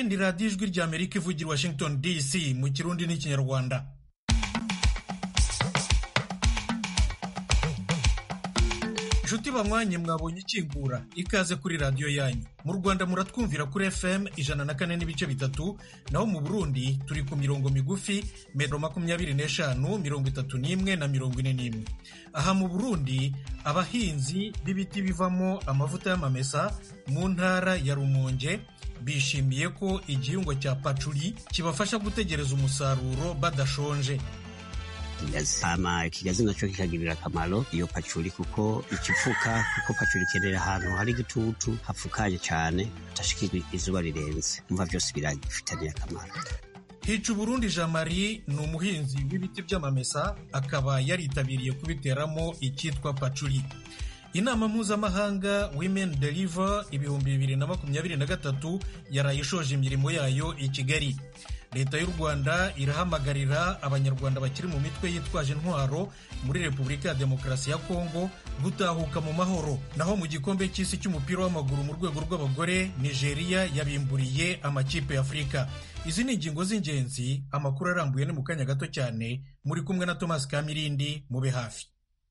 ni radiyo ijwi ry'Amerika ivugira Washington DC mu Kirundi n'Ikinyarwanda. Nshuti banywanyi mwabonye ikingura ikaze kuri radiyo yanyu. Mu Rwanda muratwumvira kuri FM 104.3, naho mu Burundi turi ku mirongo migufi 25, 31 na 41. Aha mu Burundi abahinzi b'ibiti bivamo amavuta y'amamesa mu ntara ya Rumonge bishimiye ko igihingwa cya paculi kibafasha gutegereza umusaruro badashonje. Ikigazi nacyo kikagirira akamaro iyo paculi kuko ikifuka, kuko paculi ikenera ahantu hari igitutu hapfukaye cyane hatashikirwa izuba rirenze, umva byose biragifitaniye akamaro. Hica Burundi Jean Marie ni umuhinzi w'ibiti by'amamesa, akaba yaritabiriye kubiteramo icyitwa paculi. Inama mpuzamahanga Women Deliver 2023 yarayishoje imirimo yayo i Kigali. Leta y'u Rwanda irahamagarira abanyarwanda bakiri mu mitwe yitwaje intwaro muri Repubulika ya Demokarasi ya Kongo gutahuka mu mahoro. Naho mu gikombe cy'isi cy'umupira w'amaguru mu rwego rw'abagore, Nigeria yabimburiye amakipe ya Afurika. Izi ni ingingo z'ingenzi, amakuru arambuye ni mu kanya gato cyane. Muri kumwe na Thomas Kamirindi, mube hafi.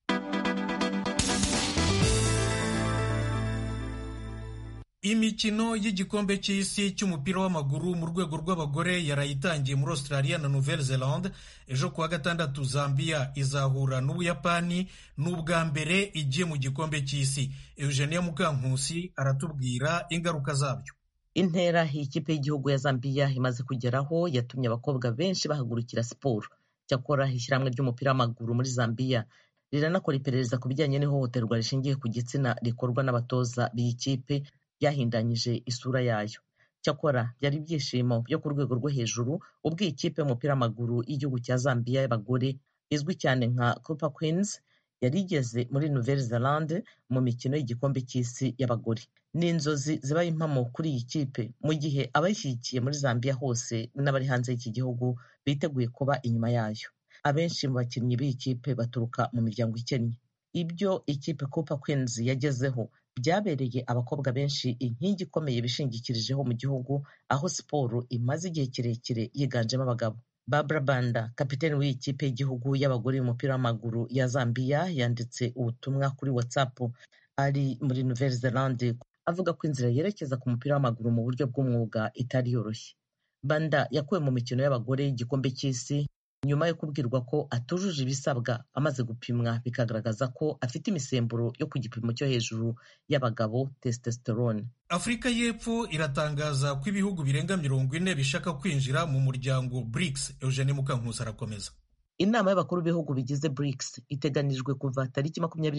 Imikino y'igikombe cy'isi cy'umupira w'amaguru mu rwego rw'abagore yarayitangiye muri Australia na Nouvelle-Zélande. Ejo kuwa gatandatu Zambia izahura n'Ubuyapani, n'ubwa mbere igiye mu gikombe cy'isi. Eugenia Mukankusi aratubwira ingaruka zabyo. Intera ikipe y'igihugu ya Zambia imaze kugeraho yatumye abakobwa benshi bahagurukira siporo. Cyakora ishyirahamwe ry'umupira w'amaguru muri Zambia riranakora iperereza ku bijyanye n'ihohoterwa rishingiye ku gitsina rikorwa n'abatoza b'iyi kipe yahindanyije isura yayo. Cyakora byari ibyishimo byo ku rwego rwo hejuru ubwo iyi kipe y'umupira w'amaguru y'igihugu cya Zambia y'abagore izwi cyane nka Super Queens yari igeze muri Nouvelle-Zélande mu mikino y'igikombe cy'isi y'abagore. Ni inzozi zibaye impamo kuri iyi kipe mu gihe abayishyigikiye muri Zambia hose n'abari hanze y'iki gihugu biteguye kuba inyuma yayo. Abenshi mu bakinnyi b'iyi kipe baturuka mu miryango ikennye. Ibyo ikipe Super Queens yagezeho byabereye abakobwa benshi inkingi ikomeye bishingikirijeho mu gihugu, aho siporo imaze igihe kirekire yiganjemo abagabo. Barbara Banda, kapiteni w'iyi kipe y'igihugu y'abagore y'umupira w'amaguru ya Zambia, yanditse ubutumwa kuri WhatsApp ari muri Nouvelle-Zélande avuga ko inzira yerekeza ku mupira w'amaguru mu buryo bw'umwuga itari yoroshye. Banda yakuwe mu mikino y'abagore y'igikombe cy'isi nyuma yo kubwirwa ko atujuje ibisabwa, amaze gupimwa bikagaragaza ko afite imisemburo yo ku gipimo cyo hejuru y'abagabo, testosterone. Afurika y'Epfo iratangaza ko ibihugu birenga 40 bishaka kwinjira mu muryango BRICS. Eugenie Mukankusi arakomeza. Inama y'abakuru b'ibihugu bigize BRICS iteganijwe kuva tariki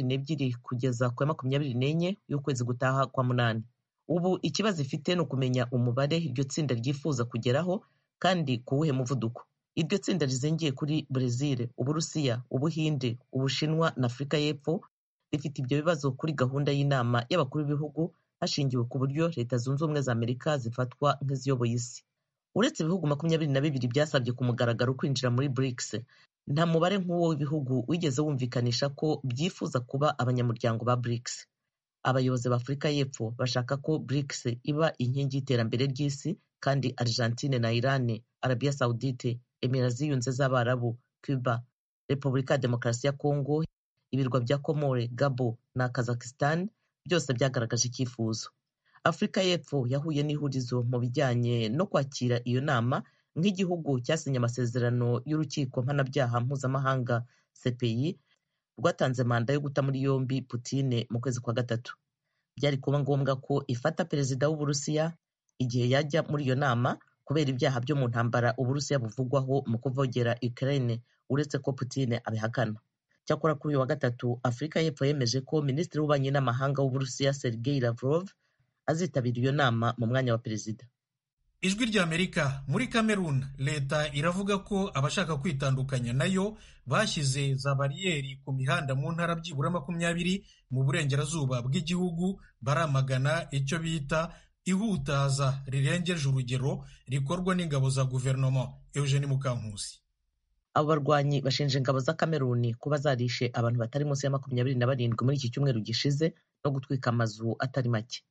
22 kugeza ku 24 y'ukwezi gutaha kwa munani. Ubu ikibazo ifite ni ukumenya umubare iryo tsinda ryifuza kugeraho kandi ku wuhe muvuduko. Iryo tsinda rizengiye kuri Brazil, Uburusiya, Ubuhinde, Ubushinwa na Afurika y'Epfo rifite ibyo bibazo kuri gahunda y'inama y'abakuru b'ibihugu hashingiwe ku buryo Leta Zunze Ubumwe za Amerika zifatwa nk'iziyoboye isi. Uretse ibihugu 22 byasabye ku mugaragaro kwinjira muri BRICS, nta mubare nk'uwo w'ibihugu wigeze wumvikanisha ko byifuza kuba abanyamuryango ba BRICS. Abayobozi ba Afurika y'Epfo bashaka ko BRICS iba inkingi y'iterambere ry'isi, kandi Argentine na Iran, Arabia Saudite, Emirati ziyunze z'Abarabu, Cuba, Repubulika ya Demokarasi ya Kongo, ibirwa bya Komore, Gabo na Kazakhstan byose byagaragaje icyifuzo. Afurika y'Epfo yahuye n'ihurizo mu bijyanye no kwakira iyo nama nk'igihugu cyasinye amasezerano y'urukiko mpanabyaha mpuzamahanga CPI rwatanze manda yo guta muri yombi Putin mu kwezi kwa gatatu. Byari kuba ngombwa ko ifata perezida w'Uburusiya igihe yajya muri iyo nama kubera ibyaha byo mu ntambara Uburusiya buvugwaho mu kuvogera Ukraine, uretse ko Putin abihakana. Cyakora kuri uyu wa gatatu Afurika y'Epfo yemeje ko Minisitiri w'Ububanyi n'Amahanga w'Uburusiya Sergei Lavrov azitabira iyo nama mu mwanya wa perezida. Ijwi ry'Amerika. Muri Cameroon, leta iravuga ko abashaka kwitandukanya nayo bashyize za bariyeri ku mihanda mu ntara byibura 20 mu burengerazuba bw'igihugu, baramagana icyo bita ihutaza rirengeje urugero rikorwa n'ingabo za guverinoma. Eugenie Mukankusi. Abo barwanyi bashinja ingabo za Cameroon kuba zarishe abantu batari munsi ya 27 muri iki cyumweru gishize no gutwika amazu atari make.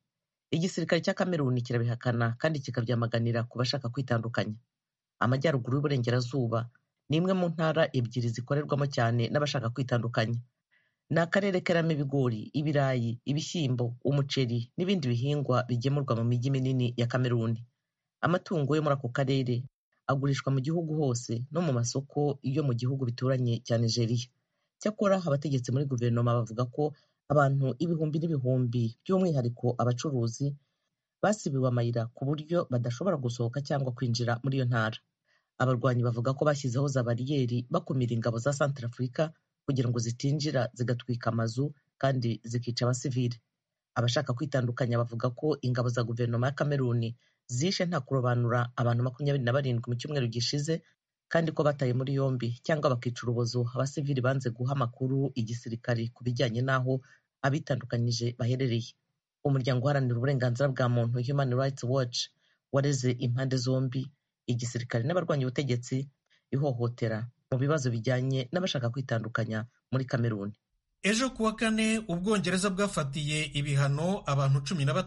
Igisirikare cya Kameruni kirabihakana kandi kikabyamaganira ku bashaka kwitandukanya. Amajyaruguru y'uburengerazuba ni imwe mu ntara ebyiri zikorerwamo cyane n'abashaka kwitandukanya. Ni akarere keramo ibigori, ibirayi, ibishyimbo, umuceri n'ibindi bihingwa bigemurwa mu mijyi minini ya Kameruni. Amatungo yo muri ako karere agurishwa mu gihugu hose no mu masoko yo mu gihugu bituranye cya Nigeria. Cyakora abategetsi muri guverinoma bavuga ko abantu ibihumbi n'ibihumbi by'umwihariko abacuruzi basibiwe amayira ku buryo badashobora gusohoka cyangwa kwinjira muri iyo ntara. Abarwanyi bavuga ko bashyizeho za bariyeri bakumira ingabo za Centrafrica kugira ngo zitinjira zigatwika amazu kandi zikica abasivili. Abashaka kwitandukanya bavuga ko ingabo za guverinoma ya Kameruni zishe nta kurobanura abantu 27 mu cyumweru gishize kandi ko bataye muri yombi cyangwa bakica urubozo abasivili banze guha amakuru igisirikare ku bijyanye n'aho abitandukanyije baherereye. Umuryango uharanira uburenganzira bwa muntu Human Rights Watch wareze impande zombi, igisirikare n'abarwanya ubutegetsi, ihohotera mu bibazo bijyanye n'abashaka kwitandukanya muri Kameruni. Ejo kuwa kane Ubwongereza bwafatiye ibihano abantu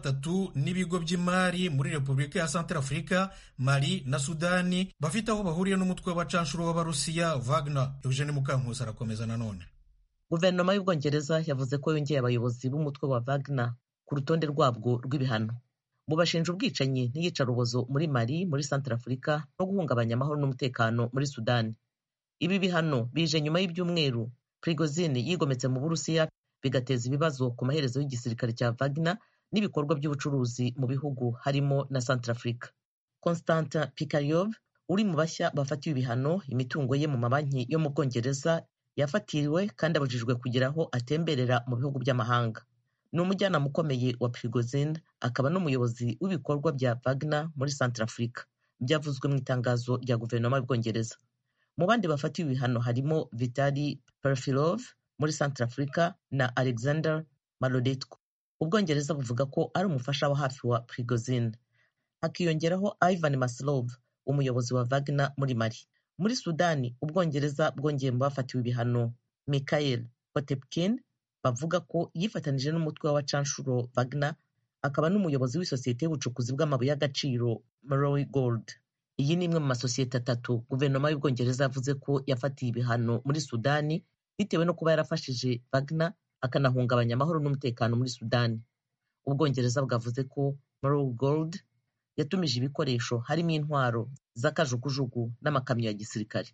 13 n'ibigo by'imari muri Repubulika ya Centrafrica, Mali na Sudani bafite aho bahuriye n'umutwe w'abacanshuro w'Abarusiya Wagner. Eugene Mukankusi arakomeza nanone. Guverinoma y'Ubwongereza yavuze ko yongeye abayobozi b'umutwe wa Wagner ku rutonde rwabwo rw'ibihano. Bubashinja ubwicanyi n'iyicarubozo muri Mali, muri Centrafrica no guhungabanya amahoro n'umutekano muri Sudani. Ibi bihano bije nyuma y'ibyumweru Prigozhin yigometse mu Burusiya bigateza ibibazo ku maherezo y'igisirikare cya Wagner n'ibikorwa by'ubucuruzi mu bihugu harimo na Centrafrica. Konstantin Pikaryov uri mu bashya bafatiwe ibihano, imitungo ye mu mabanki yo mu Bwongereza yafatiriwe kandi abujijwe kugira aho atemberera mu bihugu by'amahanga. Ni umujyanama ukomeye wa Prigozhin, akaba n'umuyobozi w'ibikorwa bya Wagner muri Centrafrica, byavuzwe mu itangazo rya guverinoma y'Ubwongereza. Mu bandi bafatiwe ibihano harimo Vitali Perfilov muri Centrafrica na Alexander Malodetko. Ubwongereza buvuga ko ari umufasha wa hafi wa Prigozhin. Hakiyongeraho Ivan Maslov, umuyobozi wa Wagner muri Mali. Muri Sudani, Ubwongereza bwongeye mu bafatiwe ibihano Mikhail Potepkin, bavuga ko yifatanije n'umutwe w'abacanshuro Wagner, akaba n'umuyobozi w'isosiyete y'ubucukuzi bw'amabuye y'agaciro Murray Gold. Iyi ni imwe mu masosiyete 3 guverinoma y'Ubwongereza yavuze ko yafatiye ibihano muri Sudani bitewe no kuba yarafashije Wagner akanahungabanya amahoro n'umutekano muri Sudani. Ubwongereza bwavuze ko Murray Gold yatumije ibikoresho harimo intwaro z'akajugujugu n'amakamyo ya gisirikare.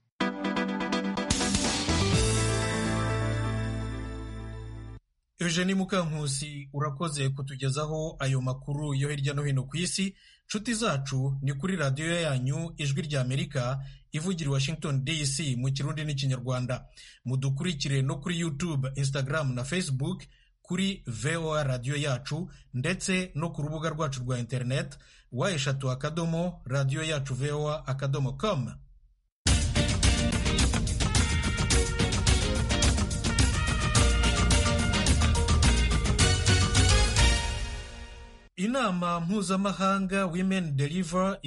Eugene Mukankusi urakoze kutugezaho ayo makuru yo hirya no hino ku isi. Nshuti zacu, ni kuri radiyo yanyu Ijwi rya Amerika ivugira Washington DC mu Kirundi n'Ikinyarwanda. Mudukurikire no kuri YouTube, Instagram na Facebook kuri VOA radiyo yacu, ndetse no ku rubuga rwacu rwa internet wa@radioyacu.voa.com. Inama mpuzamahanga Women Deliver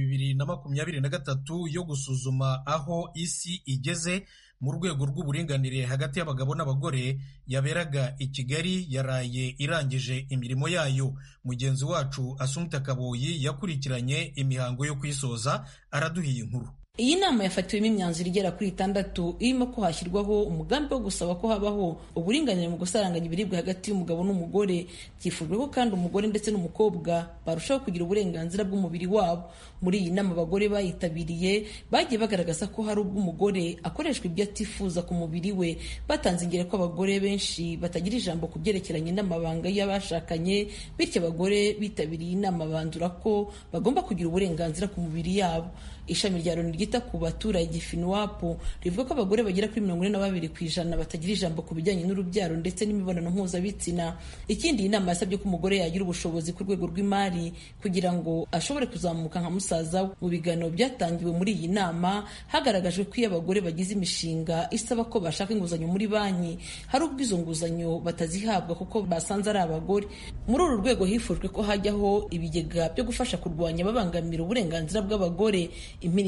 2023 yo gusuzuma aho isi igeze mu rwego rw'uburinganire hagati y'abagabo n'abagore yaberaga i Kigali yaraye irangije imirimo yayo. Mugenzi wacu Assumpta Kaboyi yakurikiranye imihango yo kwisoza, araduhiye inkuru. Iyi nama yafatiwemo imyanzuro igera kuri 6 irimo ko hashyirwaho umugambi wo gusaba ko habaho uburinganire mu gusaranganya ibiribwa hagati y'umugabo n'umugore. Byifujwe ko kandi umugore ndetse n'umukobwa barushaho kugira uburenganzira bw'umubiri wabo. Muri iyi nama abagore bayitabiriye bagiye bagaragaza ko hari ubwo umugore akoreshwa ibyo atifuza ku mubiri we, batanze ingero ko abagore benshi batagira ijambo ku byerekeranye n'amabanga y'abashakanye, bityo abagore bitabiriye inama bandura ko bagomba kugira uburenganzira ku mubiri yabo. Ishami rya Loni ryita ku baturage FINWAP rivuga ko abagore bagera kuri 42% batagira ijambo ku bijyanye n'urubyaro ndetse n'imibonano mpuzabitsina. Ikindi, inama yasabye ko umugore yagira ubushobozi ku rwego rw'imari kugira ngo ashobore kuzamuka nka musaza we. Mu biganiro byatangiwe muri iyi nama hagaragajwe ko iyo abagore bagize imishinga isaba ko bashaka inguzanyo muri banki, hari ubwo izo nguzanyo batazihabwa kuko basanze ari abagore. Muri uru rwego hifujwe ko hajyaho ibigega byo gufasha kurwanya babangamira uburenganzira bw'abagore. Impirimbanyi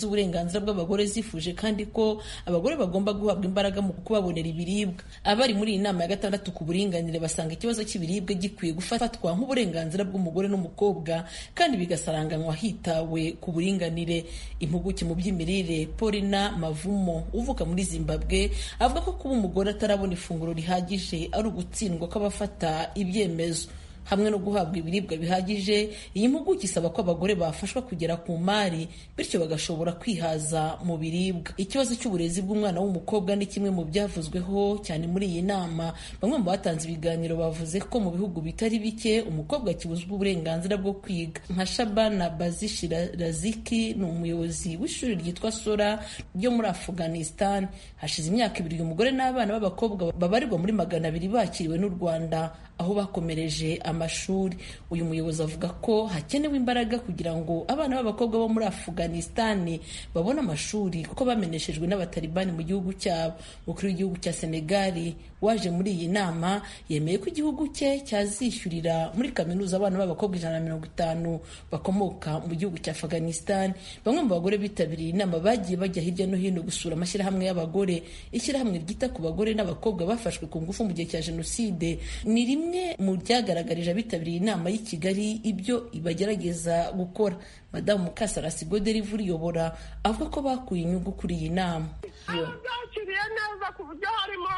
z'uburenganzira bw'abagore zifuje kandi ko abagore bagomba guhabwa imbaraga mu kubabonera ibiribwa. Abari muri iyi nama ya 6 ku buringanire basanga ikibazo cy'ibiribwa gikwiye gufatwa nk'uburenganzira bw'umugore n'umukobwa kandi bigasaranganywa hitawe ku buringanire. Impuguke mu by'imirire Paulina Mavumo uvuka muri Zimbabwe avuga ko kuba umugore atarabona ifunguro rihagije ari ugutsindwa kw'abafata ibyemezo. Hamwe no guhabwa ibiribwa bihagije, iyi mpuguke isaba ko abagore bafashwa kugera ku mari bityo bagashobora kwihaza mu biribwa. Ikibazo cy'uburezi bw'umwana w'umukobwa ni kimwe mu byavuzweho cyane muri iyi nama. Bamwe mu batanze ibiganiro bavuze ko mu bihugu bitari bike umukobwa akibuzwa uburenganzira bwo kwiga. Nka Shabana Bazishira Raziki ni umuyobozi w'ishuri ryitwa Sora ryo muri Afghanistan. Hashize imyaka 2 umugore n'abana b'abakobwa babarirwa muri 200 bakiriwe n'u Rwanda aho bakomereje amashuri. Uyu muyobozi avuga ko hakenewe imbaraga kugira ngo abana b'abakobwa bo muri Afghanistan babone amashuri kuko bameneshejwe n'abatalibani mu gihugu cyabo. Umukuru w'igihugu cya Senegal waje muri iyi nama yemeye ko igihugu cye cyazishyurira muri kaminuza abana b'abakobwa 150 bakomoka mu gihugu cya Afghanistan. Bamwe mu bagore bitabiriye inama bagiye bajya hirya no hino gusura amashyirahamwe y'abagore. Ishyirahamwe ryita ku bagore n'abakobwa bafashwe ku ngufu mu gihe cya Jenoside ni rimwe mu byagaragarije abitabiriye inama y'i Kigali ibyo ibagerageza gukora. Madamu Mukasarasi Godelive uyobora avuga ko bakuye inyungu kuri iyi nama. Byakiriye neza ku buryo harimo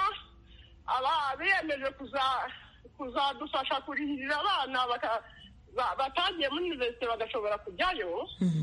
abiyemeje kuzadufasha kurihirira abana batagiye muri universite bagashobora kujyayo.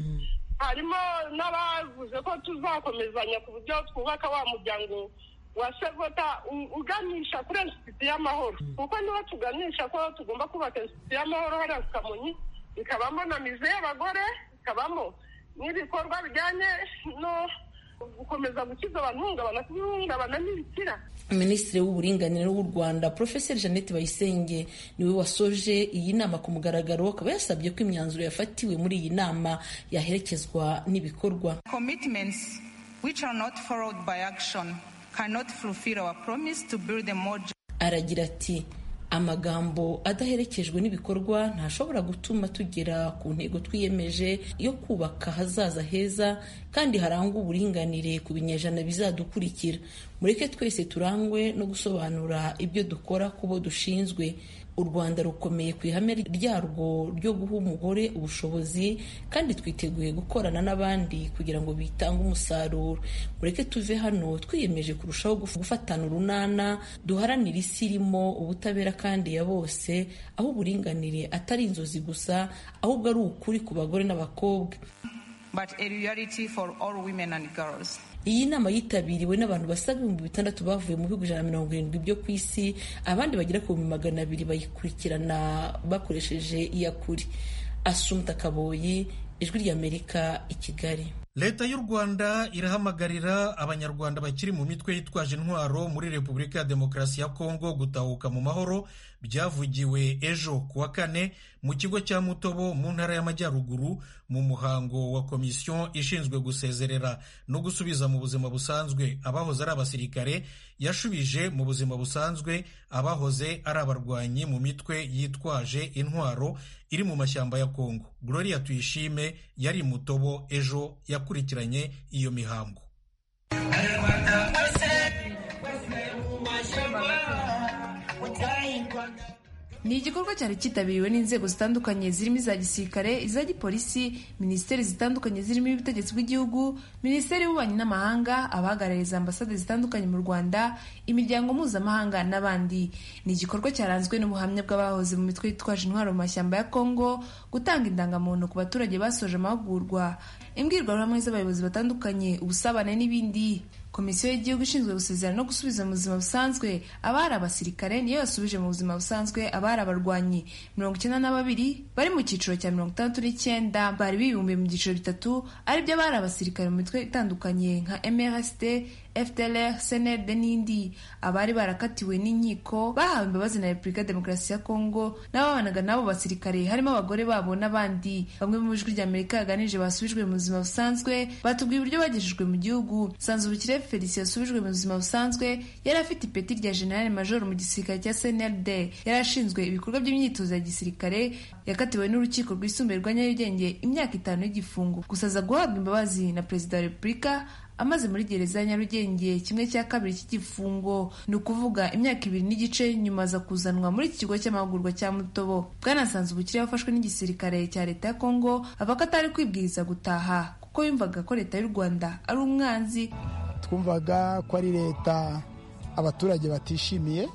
Harimo n'abavuze ko tuzakomezanya ku buryo twubaka wa muryango wa Sevota uganisha kuri institute y'amahoro, kuko niba tuganisha ko tugomba kubaka institute y'amahoro hariya ku Kamonyi, ikabamo na mize y'abagore, ikabamo n'ibikorwa bijyanye no gukomeza gukiza abahungabana n'ibikira. Minisitiri w'uburinganire w'u Rwanda Professor Jeannette Bayisenge niwe wasoje iyi nama ku mugaragaro, akaba yasabye ko imyanzuro yafatiwe muri iyi nama yaherekezwa n'ibikorwa. Commitments which are not followed by action cannot fulfill our promise to build a more. Aragira ati amagambo adaherekejwe n'ibikorwa ntashobora gutuma tugera ku ntego twiyemeje yo kubaka hazaza heza kandi harangwa uburinganire ku binyejana bizadukurikira. Mureke twese turangwe no gusobanura ibyo dukora kubo dushinzwe. U Rwanda rukomeye ku ihame ryarwo ryo guha umugore ubushobozi kandi twiteguye gukorana n'abandi kugira ngo bitange umusaruro. Mureke tuve hano twiyemeje kurushaho gufatana urunana, duharanira isi irimo ubutabera kandi ya bose, aho uburinganire atari inzozi gusa ahubwo ari ukuri ku bagore n'abakobwa. But a reality for all women and girls. Iyi nama yitabiriwe n'abantu basaga 600 bavuye mu bihugu 170 byo ku isi, abandi bagera ku 200 bayikurikirana bakoresheje iyakuri. Asumta Kaboyi, Ijwi ry'Amerika, i Kigali. Leta y'u Rwanda irahamagarira abanyarwanda bakiri mu mitwe yitwaje intwaro muri Repubulika ya Demokarasi ya Kongo gutahuka mu mahoro. Byavugiwe ejo kuwa 4 mu kigo cya Mutobo mu ntara y'Amajyaruguru mu muhango wa komisiyo ishinzwe gusezerera no gusubiza mu buzima busanzwe abahoze ari abasirikare yashubije mu buzima busanzwe abahoze ari abarwanyi mu mitwe yitwaje intwaro iri mu mashyamba ya Kongo. Gloria Tuyishime yari Mutobo ejo yakurikiranye iyo mihango. Ni igikorwa cyari cyitabiriwe n'inzego zitandukanye zirimo iza gisirikare, iza gipolisi, minisiteri zitandukanye zirimo ubutegetsi bw'igihugu, minisiteri y'ububanyi n'amahanga, abahagarariye ambasade zitandukanye mu Rwanda, imiryango mpuzamahanga n'abandi. Ni igikorwa cyaranzwe n'ubuhamya bw'abahoze mu mitwe yitwaje intwaro mu mashyamba ya Kongo, gutanga indangamuntu ku baturage basoje amahugurwa, imbwirwaruhame z'abayobozi batandukanye, ubusabane n'ibindi. Komisiyo y'igihugu ishinzwe gusezerana no gusubiza mu buzima busanzwe abari abasirikare niyo yasubije mu buzima busanzwe abari abarwanyi 92 bari mu cyiciro cya 69 bari bibumbiye mu byiciro bitatu, aribyo abari abasirikare mu mitwe itandukanye nka MRSD, FDLR, CNRD n'indi. Abari barakatiwe n'inkiko bahawe imbabazi na Repubulika ya Demokarasi ya Kongo n'ababanaga n'abo basirikare harimo abagore babo n'abandi. Bamwe mu Ijwi ry'Amerika yaganirije basubijwe mu buzima busanzwe batubwiye uburyo bagejejwe mu gihugu. Sanzubukire Joseph Felicien yasubijwe mu buzima busanzwe yari afite ipeti rya General Major mu gisirikare cya CNLD. Yari ashinzwe ibikorwa by'imyitozo ya gisirikare, yakatiwe n'urukiko rwisumbuye rwa Nyarugenge imyaka 5 y'igifungo. Gusa aza guhabwa imbabazi na Perezida wa Repubulika amaze muri gereza ya Nyarugenge 1/2 cy'igifungo, ni ukuvuga imyaka 2 n'igice nyuma aza kuzanwa muri iki kigo cy'amahugurwa cya Mutobo. Bwana Nsanzubukire yafashwe n'igisirikare cya leta ya Kongo avuga ko atari kwibwiriza gutaha kuko yumvaga ko leta y'u Rwanda ari umwanzi. Twumvaga ko ari leta abaturage batishimiye,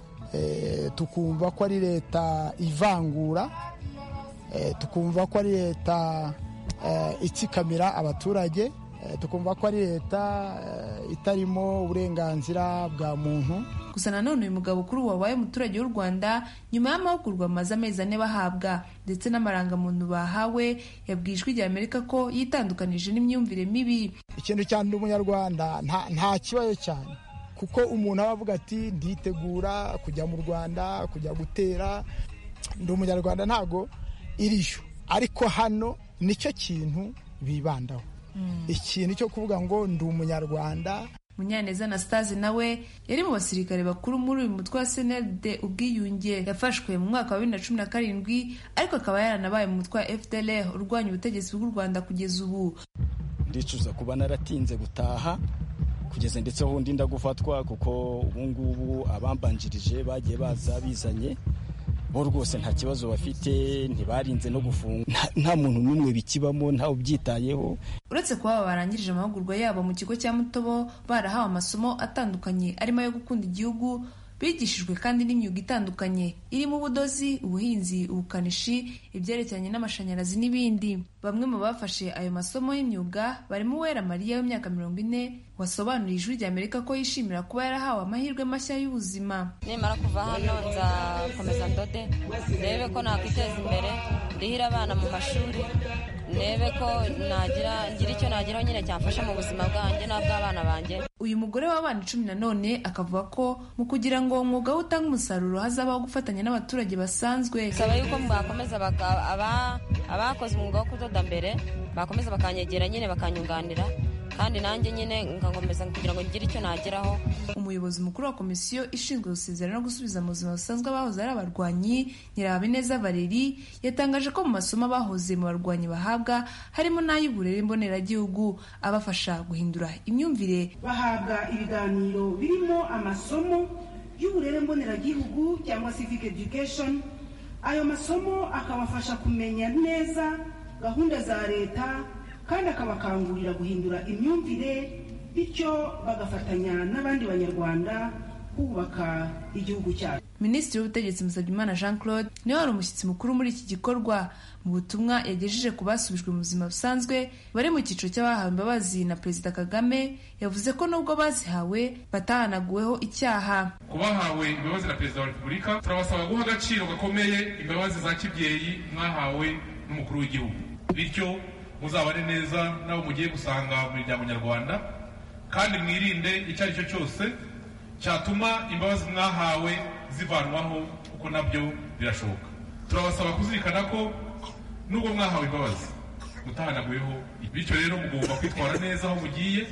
tukumva ko ari leta ivangura, tukumva ko ari leta itsikamira abaturage, tukumva ko ari leta itarimo uburenganzira bwa muntu. Gusa nanone uyu mugabo kuri wabaye umuturage w'u Rwanda nyuma y'amahugurwa amaze amezi 4 bahabwa ndetse n'amarangamuntu bahawe, yabwiye Ijwi ry'Amerika ko yitandukanije n'imyumvire mibi. Ikintu cyane umunyarwanda nta kibazo cyane, kuko umuntu aba avuga ati nditegura kujya mu Rwanda kujya gutera, ndi umunyarwanda ntago irisho. Ariko hano nicyo kintu bibandaho, ikintu cyo kuvuga ngo ndi umunyarwanda. Munyaneza Anastase nawe yari mu basirikare bakuru muri uyu mutwe wa CNLD Ubwiyunge. Yafashwe mu mwaka wa 2017 ariko akaba yaranabaye mu mutwe wa FDLR urwanya ubutegetsi bw'u Rwanda kugeza ubu. Ndicuza kuba naratinze gutaha kugeza ndetse aho ndinda gufatwa, kuko ubu ngubu abambanjirije bagiye baza bizanye bo rwose nta kibazo bafite, ntibarinze no gufunga, nta muntu n'umwe bikibamo, nta ubyitayeho. Uretse kuba barangirije amahugurwa yabo mu kigo cya Mutobo, barahawe amasomo atandukanye arimo yo gukunda igihugu, bigishijwe kandi n'imyuga itandukanye irimo ubudozi, ubuhinzi, ubukanishi, ibyerekeranye n'amashanyarazi n'ibindi. Bamwe mu bafashe ayo masomo y'imyuga barimo Uwera Maria w'imyaka 40 wasobanuriye Ijwi ry'Amerika ko yishimira kuba yarahawe amahirwe mashya y'ubuzima. Nimara kuva hano nzakomeza ndode, ndebe ko nakwiteza imbere, ndihira abana mu mashuri, ndebe ko ngira icyo nageraho nyine cyamfasha mu buzima bwanjye n'abw'abana banjye. Uyu mugore w'abana 10 nanone akavuga ko mu kugira ngo umwuga we utange umusaruro hazabaho gufatanya n'abaturage basanzwe. Saba yuko bakomeza abakoze umwuga wo kudoda mbere bakomeza bakanyegera nyine bakanyunganira, kandi nanjye nyine ngakomeza kugira ngo ngire icyo nageraho. Umuyobozi mukuru wa komisiyo ishinzwe gusezerana no gusubiza mu buzima busanzwe abahoze ari abarwanyi, Nyirahabineza Valerie, yatangaje ko mu masomo abahoze mu barwanyi bahabwa harimo n'ay'uburere mboneragihugu abafasha guhindura imyumvire. Bahabwa ibiganiro birimo amasomo y'uburere mboneragihugu cyangwa civic education. Ayo masomo akabafasha kumenya neza gahunda za leta kandi akabakangurira guhindura imyumvire, bityo bagafatanya n'abandi banyarwanda kubaka igihugu cyacu. Minisitiri w'Ubutegetsi Musabyimana Jean Claude niwe wari umushyitsi mukuru muri iki gikorwa. Mu butumwa yagejeje ku basubijwe mu buzima busanzwe bari mu cyiciro cy'abahawe imbabazi na Perezida Kagame, yavuze ko nubwo bazihawe batahanaguweho icyaha. Ku bahawe imbabazi na Perezida wa Repubulika turabasaba guha agaciro gakomeye imbabazi za kibyeyi mwahawe n'umukuru w'igihugu, bityo muzabane neza nabo mugiye gusanga mu miryango nyarwanda, kandi mwirinde icyo ari cyo cyose cyatuma imbabazi mwahawe zivanwaho, kuko nabyo birashoboka. Turabasaba kuzirikana ko nubwo mwahawe imbabazi mutahanaguyeho, bityo rero mugomba kwitwara neza aho mugiye.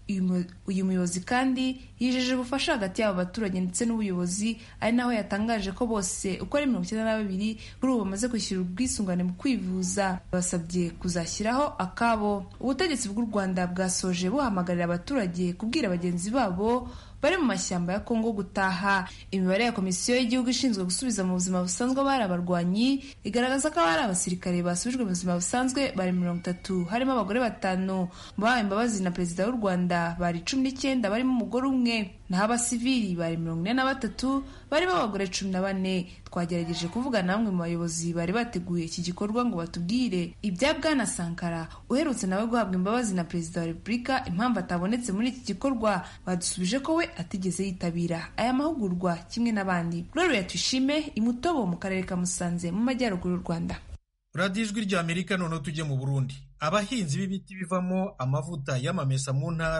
Uyu muyobozi kandi yijeje ubufasha hagati y'abo baturage ndetse n'ubuyobozi, ari naho yatangaje ko bose uko ari 92 kuri ubu bamaze kwishyura ubwisungane mu kwivuza. Basabye kuzashyiraho akabo. Ubutegetsi bw'u Rwanda bwasoje buhamagarira abaturage kubwira bagenzi babo bari mu mashyamba ya Kongo gutaha. Imibare ya Komisiyo y'Igihugu ishinzwe gusubiza mu buzima busanzwe abari abarwanyi igaragaza ko abari abasirikare basubijwe mu buzima busanzwe bari 30, harimo abagore 5. Bahawe imbabazi na Perezida w'u Rwanda bari 19, barimo umugore umwe, naho abasivili bari 43, barimo abagore 14. Twagerageje kuvugana namwe mu bayobozi bari bateguye iki gikorwa ngo batubwire ibya Bwana Sankara uherutse nawe guhabwa imbabazi na Perezida wa Repubulika impamvu atabonetse muri iki gikorwa. Badusubije ko we atigeze yitabira aya mahugurwa kimwe n'abandi. Gloria Tuyishime, Imutobo mu karere ka Musanze mu majyaruguru y'u Rwanda. Radio Ijwi ry'Amerika. Noneho tujye mu Burundi. Abahinzi b'ibiti bivamo amavuta y'amamesa mu ntara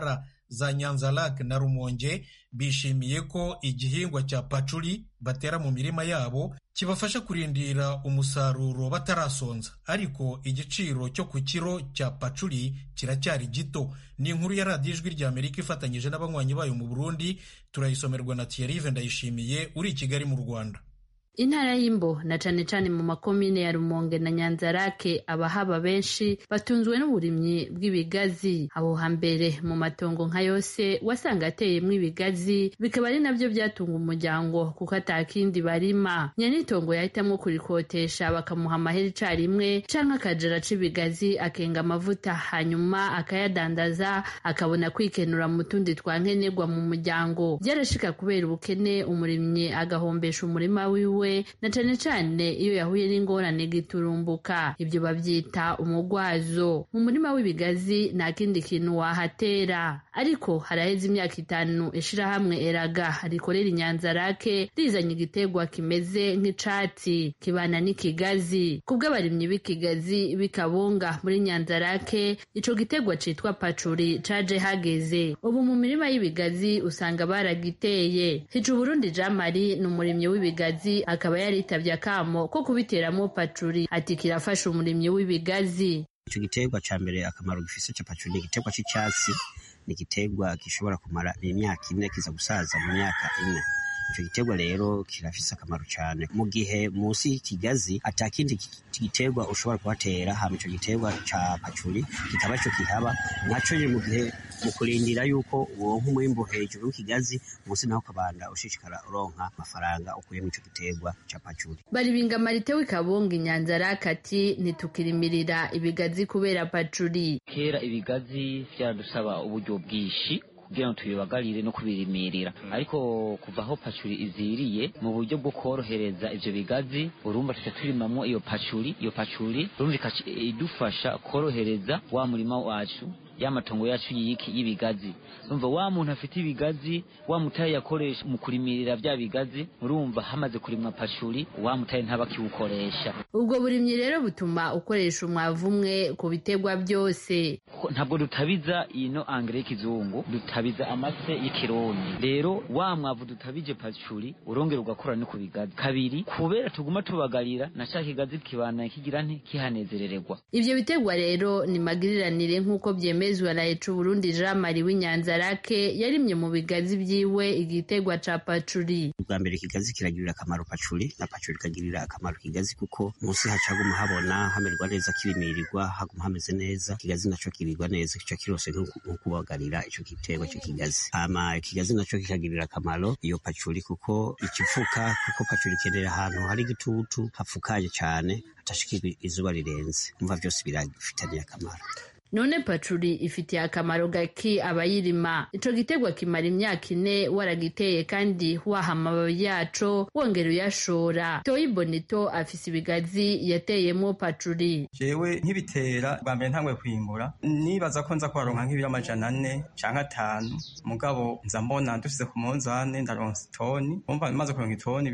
za Nyanza-Lac na Rumonge bishimiye ko igihingwa cya pacuri batera mu mirima yabo kibafasha kurindira umusaruro batarasonza, ariko igiciro cyo ku kiro cya pacuri kiracyari gito. Ni inkuru ya radiyo Ijwi ry'Amerika ifatanyije n'abanywanyi bayo mu Burundi, turayisomerwa na Thierry Ndayishimiye uri i Kigali mu Rwanda. Intara y'Imbo na cane cane mu makomine ya Rumonge na Nyanza-Lac abahaba benshi batunzwe n'uburimyi bw'ibigazi. Aho hambere mu matongo nka yose wasanga ateyemwo ibigazi, bikaba ari navyo vyatunga umuryango kuko atakindi barima. Nyanitongo yahitamwo kurikotesha bakamuha amahera icarimwe canke akajara c'ibigazi akenga amavuta, hanyuma akayadandaza akabona kwikenura mu tundi twankenerwa mu muryango. Vyarashika kubera ubukene umurimyi agahombesha umurima wiwe na cane cane iyo yahuye n'ingorane giturumbuka. Ibyo bavyita umugwazo. Mu murima w'ibigazi nta kindi kintu wahatera, ariko haraheze imyaka 5 ishirahamwe Eraga rikorera Nyanza-Lac rizanye igiterwa kimeze nk'icatsi kibana n'ikigazi. Kubw'abarimyi b'ikigazi b'ikabunga muri Nyanza-Lac ico giterwa citwa pacuri caje hageze. Ubu mu mirima y'ibigazi usanga baragiteye. Hicu Burundi Jean Marie ni umurimyi w'ibigazi, akaba yaritavye akamo ko kubiteramo pacuri, ati kirafasha umurimyi w'ibigazi. Ico giterwa ca mbere akamaro gifise ca pacuri ni igiterwa c'icatsi, ni igiterwa gishobora kumara imyaka 4 kiza gusaza mu myaka 4. Ico giterwa rero kirafise akamaro cyane mu gihe musi y'ikigazi atakindi giterwa ushobora kuhatera, hama ico giterwa ca pacuri kikaba cyo kihaba naco mu gihe mu kurindira yuko uwo nk'umwimbo hejuru w'ikigazi musi naho kabanda ushishikara uronka amafaranga ukuye mu ico giterwa ca pacuri. Baribinga Marite w'Ikabunga Nyanza-Lac ati ntitukirimirira ibigazi kubera pacuri. Kera ibigazi vyadusaba uburyo bwishi kugira ngo tubibagarire no kubirimirira, ariko kuva aho pacuri iziriye mu buryo bwo korohereza ivyo bigazi, urumva tuca turimamwo iyo pacuri urumva idufasha korohereza wa murima wacu, ya matongo yacu y'ibigazi. Urumva wa muntu afite ibigazi, wa mutaye yakoresha mu kurimirira vya bigazi, urumva hamaze kurimwa pacuri wa mutaye ntabakiwukoresha. Ubwo burimyi rero butuma ukoresha umwavu umwe ku biterwa byose. Ntabwo dutabiza ino engrais y'ikizungu, dutabiza amase y'ikirundi. Rero wa mwavu dutabije pacuri urongera ugakora no ku bigazi. Kabiri, kubera tuguma tubagarira nashaka ikigazi kibana kigira nti kihanezerererwa. Ivyo biterwa rero ni magiriranire nk'uko byemezwa na Hicu Burundi Jean Marie w'Inyanza-Lac yarimye mu bigazi vyiwe igiterwa ca pacuri. Ubwa mbere ikigazi kiragirira akamaro pacuri, na pacuri kagirira akamaro ikigazi kuko musi hacaguma habona hamerwa neza, kirimirirwa haguma hameze neza, ikigazi naco kirirwa neza, kica kirose nko kubagarira ico giterwa cyo kigazi. Hama ikigazi naco kikagirira akamaro iyo pacuri kuko ikifuka, kuko pacuri kenera ahantu hari igitutu hapfukaye cyane atashikirwa izuba rirenze. Umva byose birafitanye akamaro. None pacuri ifitiye akamaro gaki abayirima. Ico giterwa kimara imyaka 4 waragiteye kandi waha amababi yaco wongera uyashora. Toyi Bonito afise ibigazi yateyemo pacuri. Jewe nkibitera bwa mbere ntangwe kwimbura, nibaza ko nza kwaronka nk'ibiro 400 canke 5, mugabo nza mbona ndufise ku munzane ndaronka toni, umva maze kuronka itoni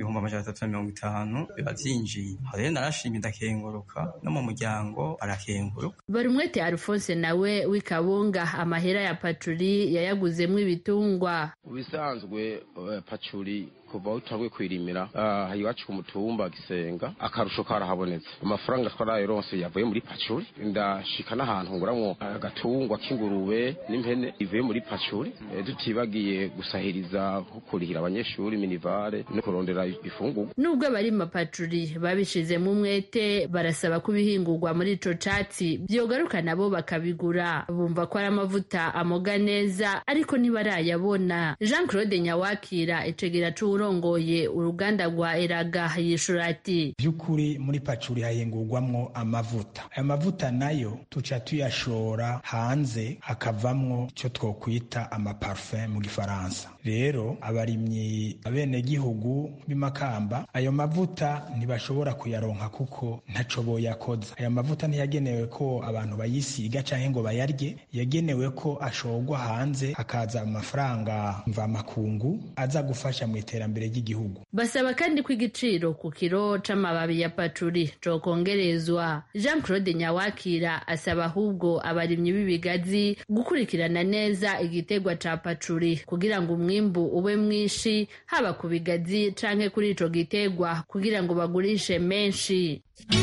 350 biba vyinjiye. Hare narashimye ndakenguruka no mu muryango arakenguruka. Barumwete Alphonse nawe w'Ikabunga amahera ya pacuri yayaguzemwo ibitungwa. Ubisanzwe pacuri kuva utangwe kwirimira iwacu ku mutumba Gisenga akarusho karahabonetse. Amafaranga twarayironse yavuye muri pacuri, ndashika n'ahantu nguramwo agatungwa k'ingurube n'impene ivuye muri pacuri, dutibagiye gusahiriza kurihira abanyeshuri minivare no kurondera ifungurwa. Nubwo abarima pacuri babishizemo umwete, barasaba kubihingurwa muri ico catsi byogaruka nabo bakabigura. Bumva ko ari amavuta amoga neza ariko ntibarayabona. Jean Claude Nyawakira icegera urongoye uruganda rwa Eraga yishura ati byukuri muri pacuri hayengurwamwo amavuta. Aya mavuta nayo tuca tuyashora hanze hakavamwo icyo twokwita amaparfum mu gifaransa. Rero abarimyi abene gihugu b'imakamba ayo mavuta ntibashobora kuyaronka kuko ntaco boyakoza. Aya mavuta ntiyagenewe ko abantu bayisiga canke ngo bayarye, yagenewe ko ashorwa hanze hakaza amafaranga mva makungu aza gufasha mu iterambere iterambere ry'igihugu. Basaba kandi ko igiciro ku kiro c'amababi ya pacuri cokongerezwa. Jean Claude Nyawakira asaba ahubwo abarimyi b'ibigazi gukurikirana neza igitegwa ca pacuri kugira ngo umwimbu ube mwinshi haba ku bigazi canke kuri ico gitegwa kugira ngo bagurishe menshi.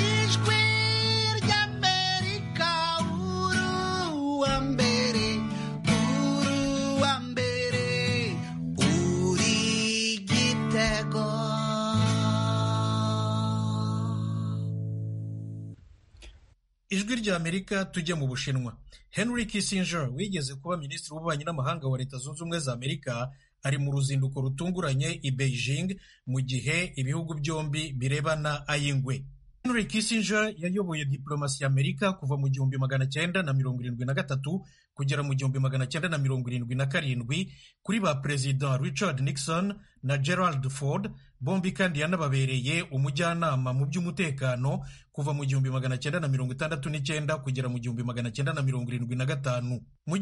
Ijwi rya Amerika tujye mu Bushinwa. Henry Kissinger wigeze kuba minisitiri w'ububanyi n'amahanga wa Leta Zunze Ubumwe za Amerika ari mu ruzinduko rutunguranye i Beijing mu gihe ibihugu byombi birebana ay'ingwe. Henry Kissinger yayoboye diplomasi ya Amerika kuva mu 1973 kugera mu 1977 kuri ba President Richard Nixon na Gerald Ford, bombi kandi yanababereye umujyanama mu by'umutekano kuva mu 1969 kugera mu 1975. Mu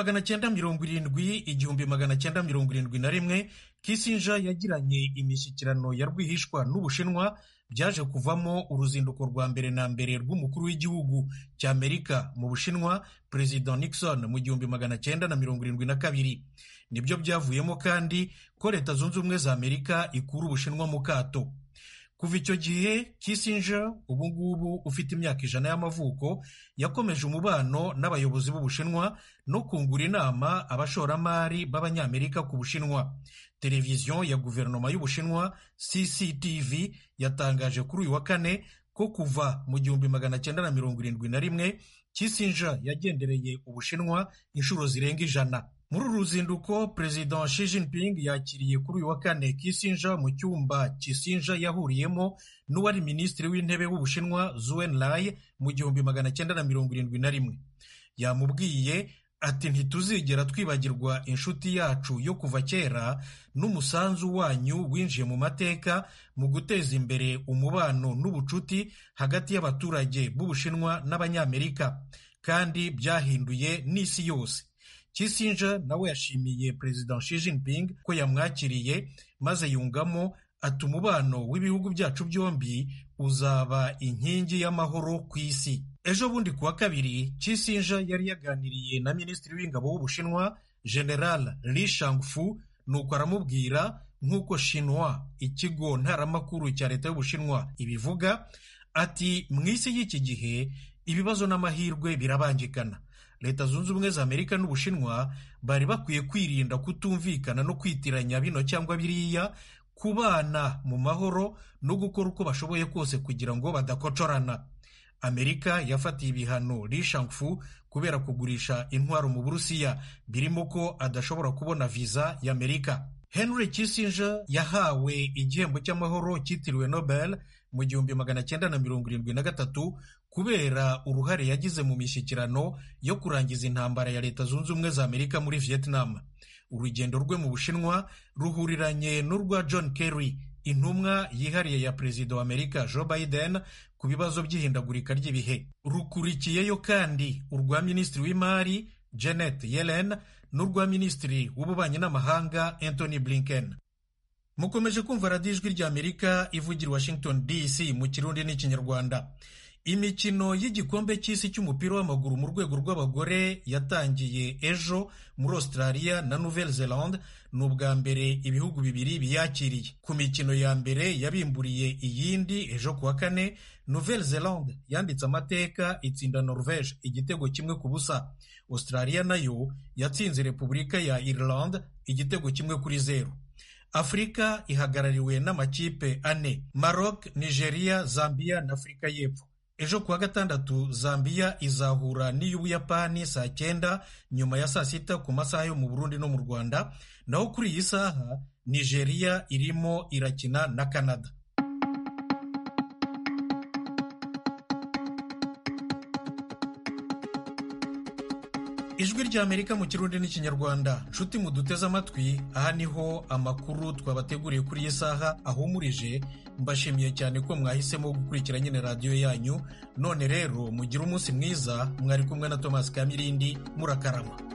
1970-1971 Kissinger yagiranye imishyikirano ya rwihishwa n'Ubushinwa byaje kuvamo uruzinduko rwa mbere na mbere rw'umukuru w'igihugu cy'Amerika mu Bushinwa, President Nixon mu 1972. Nibyo byavuyemo kandi ko Leta Zunze Ubumwe za Amerika ikura Ubushinwa mu kato. Kuva icyo gihe Kissinger ubu ngubu ufite imyaka 100 y'amavuko yakomeje umubano n'abayobozi b'Ubushinwa no kungura inama abashoramari b'Abanyamerika ku Bushinwa. Televiziyo ya guverinoma y'Ubushinwa CCTV yatangaje kuri uyu wa kane ko kuva mu 1971 Kissinger yagendereye Ubushinwa inshuro zirenga 100. Muri uru ruzinduko President Xi Jinping yakiriye kuri uyu wa kane Kissinger mu cyumba Kissinger yahuriyemo n'uwari minisitiri w'intebe w'Ubushinwa Zhou Enlai mu 1971. Yamubwiye ati ntituzigera twibagirwa inshuti yacu yo kuva kera n'umusanzu wanyu winjiye mu mateka mu guteza imbere umubano n'ubucuti hagati y'abaturage b'Ubushinwa n'Abanyamerika, kandi byahinduye n'isi yose. Kissinger nawe yashimiye President Xi Jinping ko yamwakiriye maze yungamo ati umubano w'ibihugu byacu byombi uzaba inkingi y'amahoro ku isi. Ejo bundi kuwa kabiri Kissinger yari yaganiriye na minisitiri w'ingabo w'Ubushinwa General Li Shangfu, nuko aramubwira nk'uko Shinwa, ikigo ntaramakuru cya leta y'Ubushinwa, ibivuga ati mu isi y'iki gihe ibibazo n'amahirwe birabangikana. Leta Zunze Ubumwe za Amerika n'Ubushinwa bari bakwiye kwirinda kutumvikana no kwitiranya bino cyangwa biriya, kubana mu mahoro no gukora uko bashoboye kose kugira ngo badakocorana. Amerika yafatiye ibihano Li Shangfu kubera kugurisha intwaro mu Burusiya, birimo ko adashobora kubona viza y'Amerika. Henry Kissinger yahawe igihembo cy'amahoro cyitiriwe Nobel mu 1973 kubera uruhare yagize mu mishyikirano yo kurangiza intambara ya Leta Zunze Ubumwe za Amerika muri Vietnam. Urugendo rwe mu Bushinwa ruhuriranye n'urwa John Kerry, intumwa yihariye ya Perezida wa Amerika Joe Biden ku bibazo by'ihindagurika ry'ibihe. Rukurikiyeyo kandi urwa Minisitiri w'Imari Janet Yellen n'urwa Minisitiri w'Ububanyi n'Amahanga Anthony Blinken. Mukomeje kumva radiyo Ijwi rya Amerika ivugira Washington DC mu Kirundi n'Ikinyarwanda. Imikino y'igikombe cy'isi cy'umupira w'amaguru mu rwego rw'abagore yatangiye ejo muri Australia na Nouvelle-Zélande. Ni ubwa mbere ibihugu bibiri biyakiriye. Ku mikino ya mbere yabimburiye iyindi ejo kuwa kane, Nouvelle-Zélande yanditse amateka itsinda Norvège 1-0. Australia nayo yatsinze Repubulika ya Ireland 1-0. Afurika ihagarariwe n'amakipe 4: Maroc, Nigeria, Zambia na Afurika y'Epfo. Ejo kuwa gatandatu Zambia izahura n'iy'Ubuyapani saa 9 nyuma ya saa 6 ku masaha yo mu Burundi no mu Rwanda. Naho kuri iyi saha Nigeria irimo irakina na Canada. Ijwi rya Amerika mu Kirundi n'Ikinyarwanda. Nshuti muduteze amatwi, aha niho amakuru twabateguriye kuri iyi saha ahumurije. Mbashimiye cyane ko mwahisemo gukurikira nyine radiyo yanyu. None rero mugire umunsi mwiza. Mwari kumwe na Thomas Kamirindi. Murakarama.